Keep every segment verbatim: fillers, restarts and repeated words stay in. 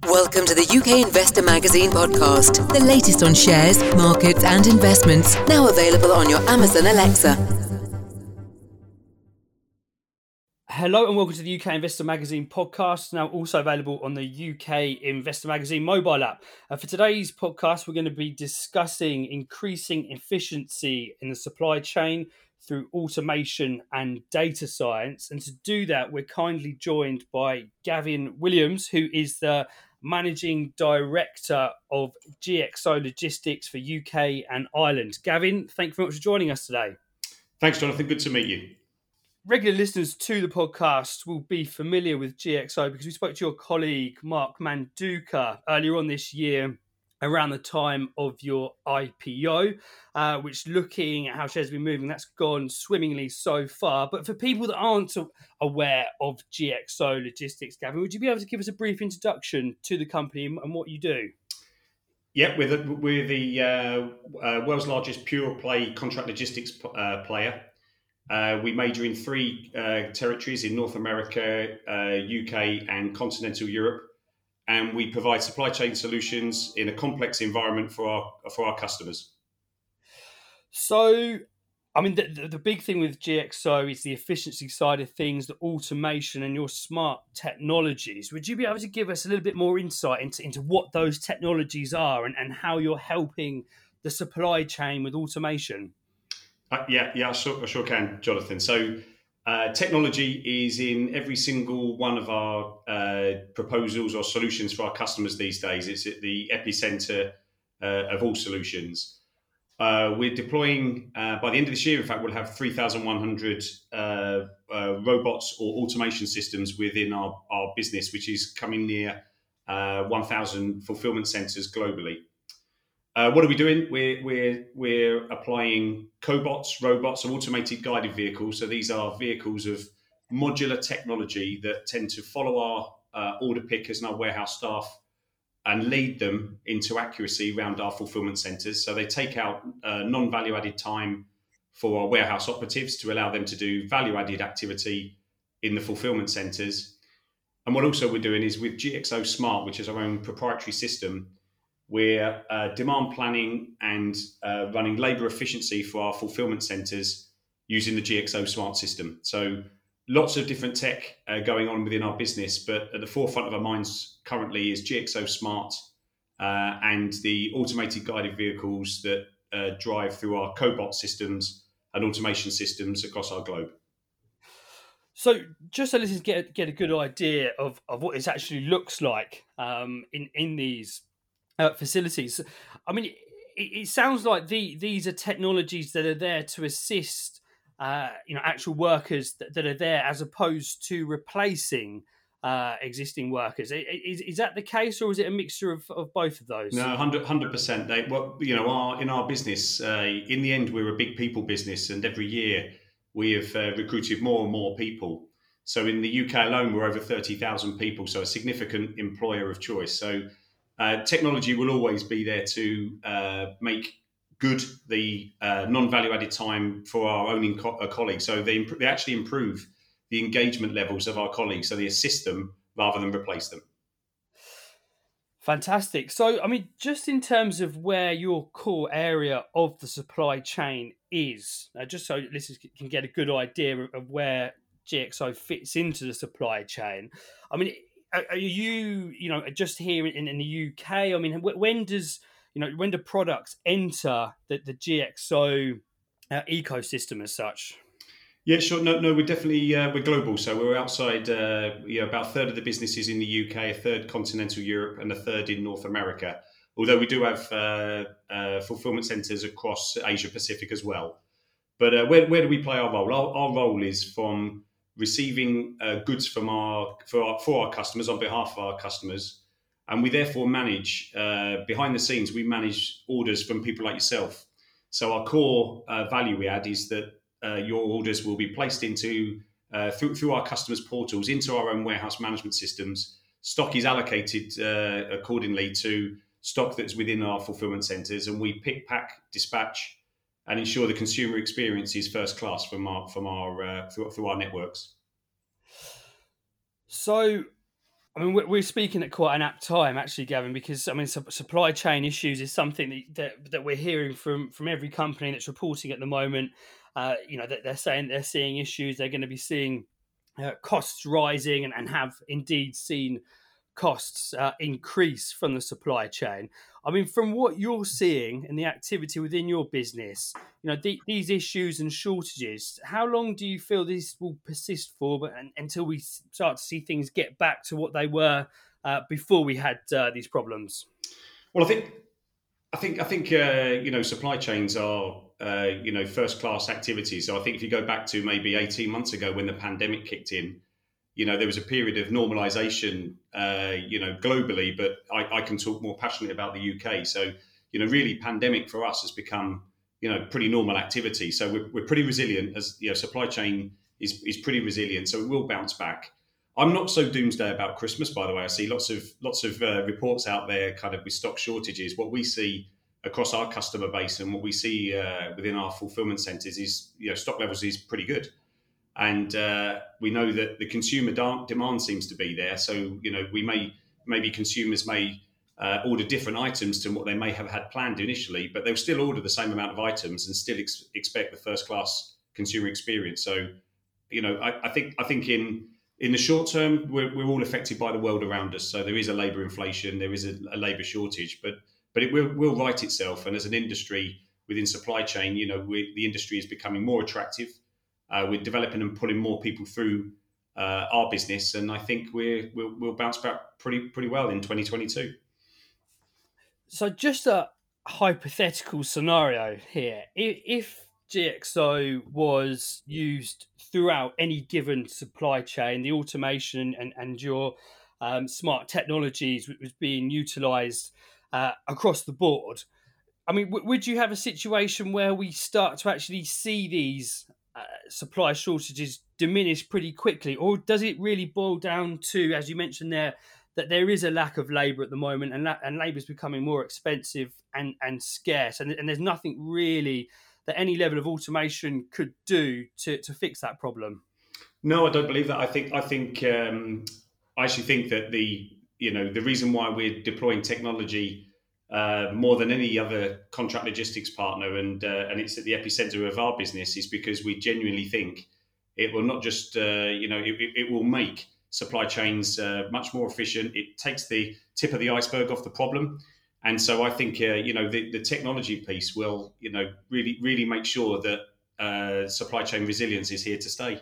Welcome to the U K Investor Magazine podcast, the latest on shares, markets and investments, now available on your Amazon Alexa. Hello and welcome to the U K Investor Magazine podcast, now also available on the U K Investor Magazine mobile app. Uh, for today's podcast, we're going to be discussing increasing efficiency in the supply chain through automation and data science. And to do that, we're kindly joined by Gavin Williams, who is the Managing Director of G X O Logistics for U K and Ireland. Gavin, thank you very much for joining us today. Thanks, Jonathan. Good to meet you. Regular listeners to the podcast will be familiar with G X O because we spoke to your colleague Mark Manduka earlier on this year around the time of your I P O, uh, which, looking at how shares have been moving, that's gone swimmingly so far. But for people that aren't aware of G X O Logistics, Gavin, would you be able to give us a brief introduction to the company and what you do? Yeah, we're the, we're the uh, uh, world's largest pure play contract logistics uh, player. Uh, we major in three uh, territories in North America, uh, U K and continental Europe. And we provide supply chain solutions in a complex environment for our for our customers. So, I mean, the, the, the big thing with G X O is the efficiency side of things, the automation and your smart technologies. Would you be able to give us a little bit more insight into, into what those technologies are and, and how you're helping the supply chain with automation? Uh, yeah, yeah, I sure, I sure can, Jonathan. So uh, technology is in every single one of our uh, proposals or solutions for our customers these days. It's at the epicenter uh, of all solutions. Uh, we're deploying, uh, by the end of this year, in fact, we'll have three thousand one hundred uh, uh, robots or automation systems within our, our business, which is coming near uh, one thousand fulfillment centers globally. Uh, what are we doing? We're, we're, we're applying cobots, robots, or automated guided vehicles. So these are vehicles of modular technology that tend to follow our uh, order pickers and our warehouse staff and lead them into accuracy around our fulfillment centres. So they take out uh, non-value added time for our warehouse operatives to allow them to do value added activity in the fulfillment centres. And what also we're doing is with G X O Smart, which is our own proprietary system, we're uh, demand planning and uh, running labour efficiency for our fulfillment centres using the G X O Smart system. So lots of different tech uh, going on within our business, but at the forefront of our minds currently is G X O Smart uh, and the automated guided vehicles that uh, drive through our cobot systems and automation systems across our globe. So just so listeners get, get a good idea of, of what this actually looks like um, in, in these Uh, facilities. I mean, it, it sounds like the, these are technologies that are there to assist, uh, you know, actual workers that, that are there as opposed to replacing uh, existing workers. Is, is that the case, or is it a mixture of, of both of those? No, one hundred percent. They, well, you know, our, in our business, uh, in the end, we're a big people business, and every year we have uh, recruited more and more people. So in the U K alone, we're over thirty thousand people, so a significant employer of choice. So Uh, technology will always be there to uh, make good the uh, non-value added time for our own co- uh, colleagues. So they, imp- they actually improve the engagement levels of our colleagues. So they assist them rather than replace them. Fantastic. So, I mean, just in terms of where your core area of the supply chain is, uh, just so listeners can get a good idea of, of where G X O fits into the supply chain. I mean, are you, you know, just here in, in the U K? I mean, when does, you know, when do products enter the, the G X O uh, ecosystem as such? Yeah, sure. No, no, we're definitely uh, we're global. So we're outside. Uh, you know, about a third of the business is in the U K, a third continental Europe, and a third in North America. Although we do have uh, uh, fulfillment centres across Asia Pacific as well. But uh, where where do we play our role? Our, our role is from receiving uh, goods from our for our for our customers on behalf of our customers, and we therefore manage uh, behind the scenes. We manage orders from people like yourself. So our core uh, value we add is that uh, your orders will be placed into uh, through through our customers' portals into our own warehouse management systems. Stock is allocated uh, accordingly to stock that's within our fulfillment centres, and we pick, pack, dispatch, and ensure the consumer experience is first class from our from our uh, through, through our networks. So, I mean, we're we're speaking at quite an apt time, actually, Gavin, because I mean, su- supply chain issues is something that, that that we're hearing from from every company that's reporting at the moment. Uh, you know, that they're saying they're seeing issues. They're going to be seeing uh, costs rising, and, and have indeed seen costs uh, increase from the supply chain. I mean, from what you're seeing and the activity within your business, you know, the, these issues and shortages, how long do you feel this will persist for, but un- until we s- start to see things get back to what they were uh, before we had uh, these problems? Well, I think I think I think uh, you know supply chains are uh, you know first class activities. So I think if you go back to maybe eighteen months ago when the pandemic kicked in, you know there was a period of normalization, uh, you know globally, but I, I can talk more passionately about the U K. So you know really pandemic for us has become you know pretty normal activity. So we're, we're pretty resilient as you know supply chain is is pretty resilient. So it will bounce back. I'm not so doomsday about Christmas, by the way. I see lots of lots of uh, reports out there, kind of with stock shortages. What we see across our customer base and what we see uh, within our fulfillment centres is, you know, stock levels is pretty good, and uh, we know that the consumer da- demand seems to be there. So, you know, we may maybe consumers may uh, order different items to what they may have had planned initially, but they'll still order the same amount of items and still ex- expect the first class consumer experience. So, you know, I, I think I think in in the short term, we're, we're all affected by the world around us. So there is a labour inflation, there is a, a labour shortage, but but it will, will right itself. And as an industry within supply chain, you know, we, the industry is becoming more attractive. Uh, we're developing and pulling more people through uh, our business, and I think we're, we'll, we'll bounce back pretty pretty well in twenty twenty-two. So, just a hypothetical scenario here. I- If G X O was used throughout any given supply chain, the automation and, and your um, smart technologies was being utilized uh, across the board, I mean, w- would you have a situation where we start to actually see these uh, supply shortages diminish pretty quickly, or does it really boil down to, as you mentioned there, that there is a lack of labour at the moment, and la- and labour is becoming more expensive and and scarce, and, and there's nothing really that any level of automation could do to to fix that problem? No, I don't believe that. I think I think um, I actually think that the you know the reason why we're deploying technology uh, more than any other contract logistics partner, and uh, and it's at the epicenter of our business, is because we genuinely think it will not just uh, you know it, it it will make supply chains uh, much more efficient. It takes the tip of the iceberg off the problem, and so I think uh, you know the, the technology piece will you know really really make sure that uh, supply chain resilience is here to stay.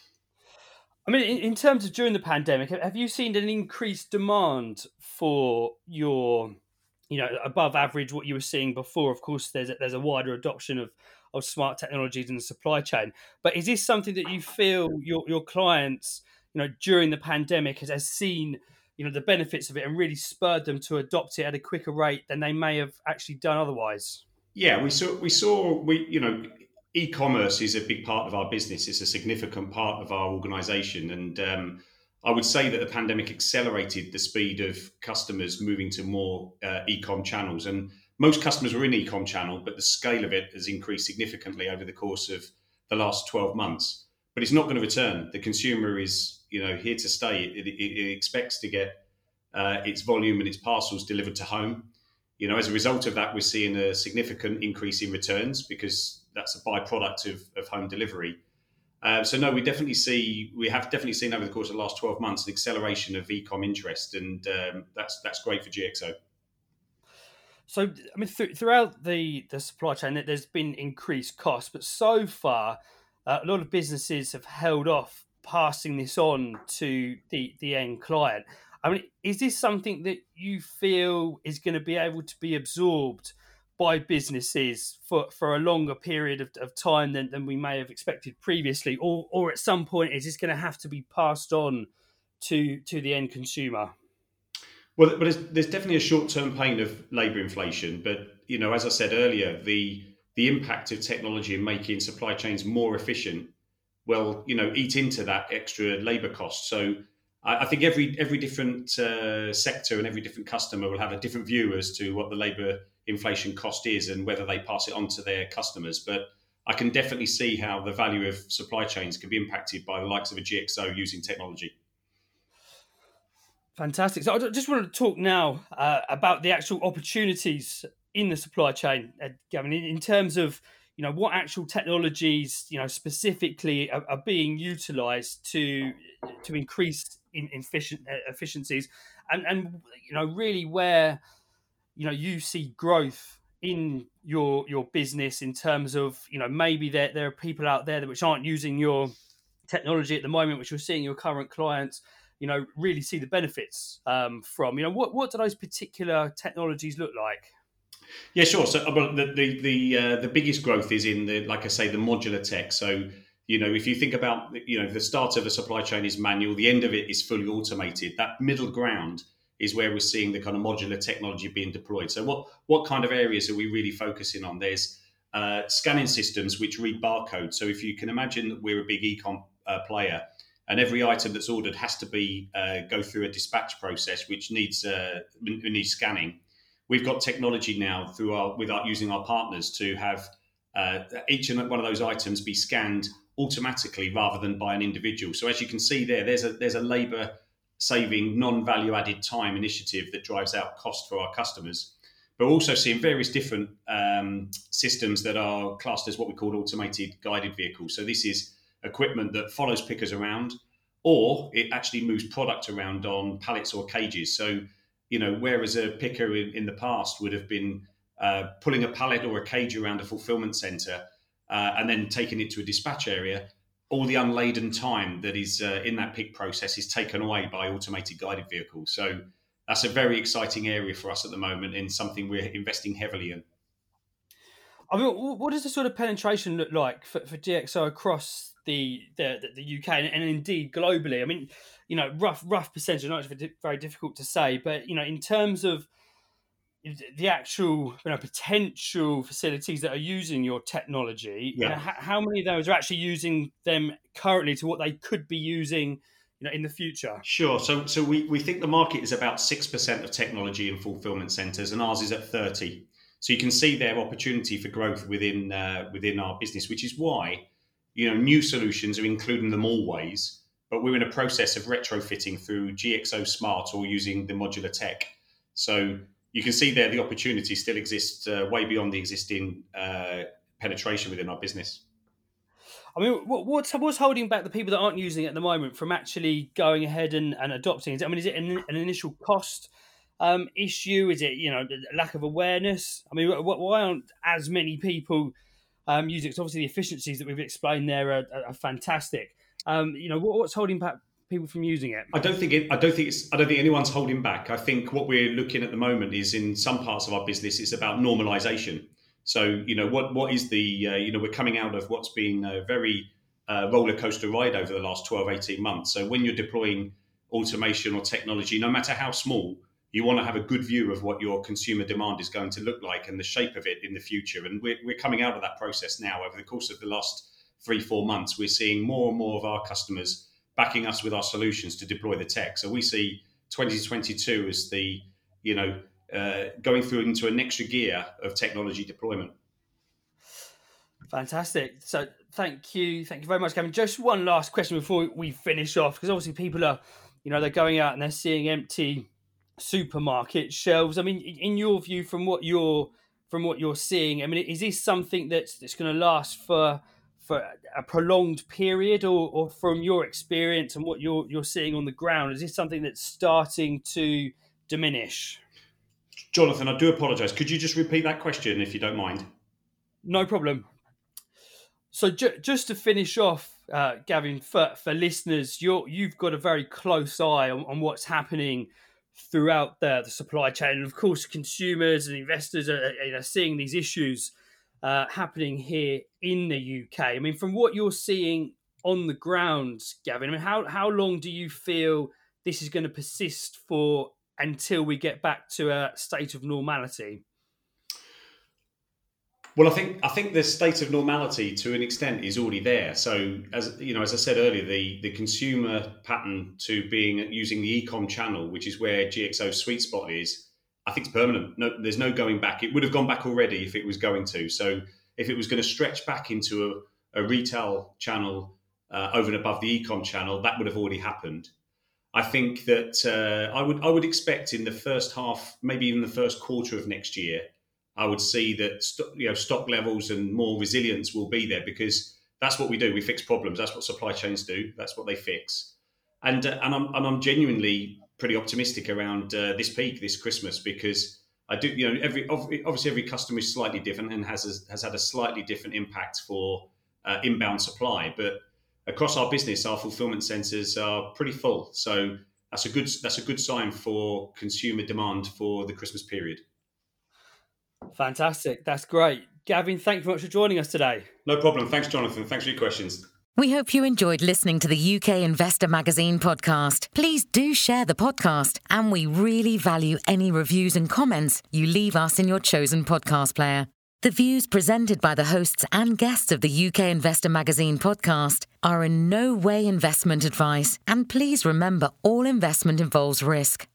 I mean, in, in terms of during the pandemic, have have you seen an increased demand for your, you know, above average what you were seeing before? Of course, there's a, there's a wider adoption of of smart technologies in the supply chain. But is this something that you feel your your clients, you know, during the pandemic has, has seen, you know, the benefits of it and really spurred them to adopt it at a quicker rate than they may have actually done otherwise? Yeah, we saw we saw we you know e-commerce is a big part of our business. It's a significant part of our organisation, and um, I would say that the pandemic accelerated the speed of customers moving to more uh, e-com channels. And most customers were in e-com channel, but the scale of it has increased significantly over the course of the last twelve months. But it's not going to return. The consumer is you know here to stay. It, it, it expects to get uh, its volume and its parcels delivered to home. You know, as a result of that, we're seeing a significant increase in returns because that's a byproduct of, of home delivery. Uh, so no, we definitely see we have definitely seen over the course of the last twelve months an acceleration of e-com interest, and um, that's that's great for G X O. So, I mean, th- throughout the, the supply chain, that there's been increased costs, but so far, uh, a lot of businesses have held off passing this on to the, the end client. I mean, is this something that you feel is going to be able to be absorbed by businesses for, for a longer period of, of time than, than we may have expected previously, or or at some point is this going to have to be passed on to to the end consumer? Well, but there's, there's definitely a short-term pain of labour inflation, but you know, as I said earlier, the the impact of technology in making supply chains more efficient will, you know, eat into that extra labour cost. So I, I think every every different uh, sector and every different customer will have a different view as to what the labour inflation cost is and whether they pass it on to their customers. But I can definitely see how the value of supply chains can be impacted by the likes of a G X O using technology. Fantastic. So I just want to talk now uh, about the actual opportunities in the supply chain, uh, Gavin, in, in terms of you know what actual technologies you know specifically are, are being utilised to to increase in, efficient, uh, efficiencies, and and you know really where you know you see growth in your your business in terms of you know maybe there there are people out there that which aren't using your technology at the moment, which you're seeing your current clients, you know, really see the benefits um, from. You know, what what do those particular technologies look like? Yeah, sure. So, but the the the, uh, the biggest growth is in the, like I say, the modular tech. So, you know, if you think about, you know, the start of a supply chain is manual, the end of it is fully automated. That middle ground is where we're seeing the kind of modular technology being deployed. So, what what kind of areas are we really focusing on? There's uh, scanning systems which read barcodes. So, if you can imagine that we're a big e-com uh, player, and every item that's ordered has to be uh, go through a dispatch process, which needs uh, needs scanning. We've got technology now through our with our using our partners to have uh, each and one of those items be scanned automatically rather than by an individual. So as you can see there, there's a there's a labour saving, non-value added time initiative that drives out cost for our customers. But we're also seeing various different um, systems that are classed as what we call automated guided vehicles. So this is equipment that follows pickers around, or it actually moves product around on pallets or cages. So, you know, whereas a picker in, in the past would have been uh, pulling a pallet or a cage around a fulfillment centre uh, and then taking it to a dispatch area, all the unladen time that is uh, in that pick process is taken away by automated guided vehicles. So that's a very exciting area for us at the moment and something we're investing heavily in. I mean, what does the sort of penetration look like for, for G X O across the, the the U K and, and indeed globally? I mean, you know, rough rough percentage. I know it's very difficult to say, but you know, in terms of the actual you know potential facilities that are using your technology, yeah. you know, how, how many of those are actually using them currently to what they could be using, you know, in the future? Sure. So so we, we think the market is about six percent of technology in fulfillment centres, and ours is at thirty. So you can see their opportunity for growth within uh, within our business, which is why, you know, new solutions are including them always, but we're in a process of retrofitting through G X O Smart or using the modular tech. So you can see there the opportunity still exists uh, way beyond the existing uh, penetration within our business. I mean, what's what's holding back the people that aren't using it at the moment from actually going ahead and, and adopting it? I mean, is it an, an initial cost um, issue? Is it, you know, lack of awareness? I mean, why aren't as many people um, using it? Because obviously the efficiencies that we've explained there are, are fantastic. Um, you know, what's holding back people from using it? I don't think it. I don't think it's. I don't think anyone's holding back. I think what we're looking at the moment is in some parts of our business, it's about normalization. So, you know, what what is the, uh, you know, we're coming out of what's been a very uh, roller coaster ride over the last twelve, eighteen months. So when you're deploying automation or technology, no matter how small, you want to have a good view of what your consumer demand is going to look like and the shape of it in the future. And we're, we're coming out of that process now. Over the course of the last three, four months, we're seeing more and more of our customers backing us with our solutions to deploy the tech. So we see twenty twenty-two as the, you know, Uh, going through into an extra gear of technology deployment. Fantastic. So thank you. Thank you very much, Gavin. Just one last question before we finish off, because obviously people are, you know, they're going out and they're seeing empty supermarket shelves. I mean, in your view, from what you're from what you're seeing, I mean, is this something that's that's going to last for for a prolonged period, or, or from your experience and what you're you're seeing on the ground, is this something that's starting to diminish? Jonathan, I do apologise. Could you just repeat that question if you don't mind? No problem. So ju- just to finish off, uh, Gavin, for, for listeners, you're, you've got a very close eye on, on what's happening throughout the, the supply chain. And of course, consumers and investors are, are, are seeing these issues uh, happening here in the U K. I mean, from what you're seeing on the ground, Gavin, I mean, how, how long do you feel this is going to persist for until we get back to a state of normality? Well, I think I think the state of normality, to an extent, is already there. So, as you know, as I said earlier, the, the consumer pattern to being using the e-com channel, which is where G X O's sweet spot is, I think it's permanent. No, there's no going back. It would have gone back already if it was going to. So, if it was going to stretch back into a, a retail channel uh, over and above the e-com channel, that would have already happened. I think that uh, I would I would expect in the first half, maybe even the first quarter of next year, I would see that st- you know stock levels and more resilience will be there, because that's what we do. We fix problems. That's what supply chains do. That's what they fix. And uh, and I'm and I'm genuinely pretty optimistic around uh, this peak this Christmas, because I do you know every obviously every customer is slightly different and has a, has had a slightly different impact for uh, inbound supply, but across our business, our fulfillment centres are pretty full. So that's a good that's a good sign for consumer demand for the Christmas period. Fantastic. That's great. Gavin, thank you very much for joining us today. No problem. Thanks, Jonathan. Thanks for your questions. We hope you enjoyed listening to the U K Investor Magazine podcast. Please do share the podcast, and we really value any reviews and comments you leave us in your chosen podcast player. The views presented by the hosts and guests of the U K Investor Magazine podcast are in no way investment advice, and please remember all investment involves risk.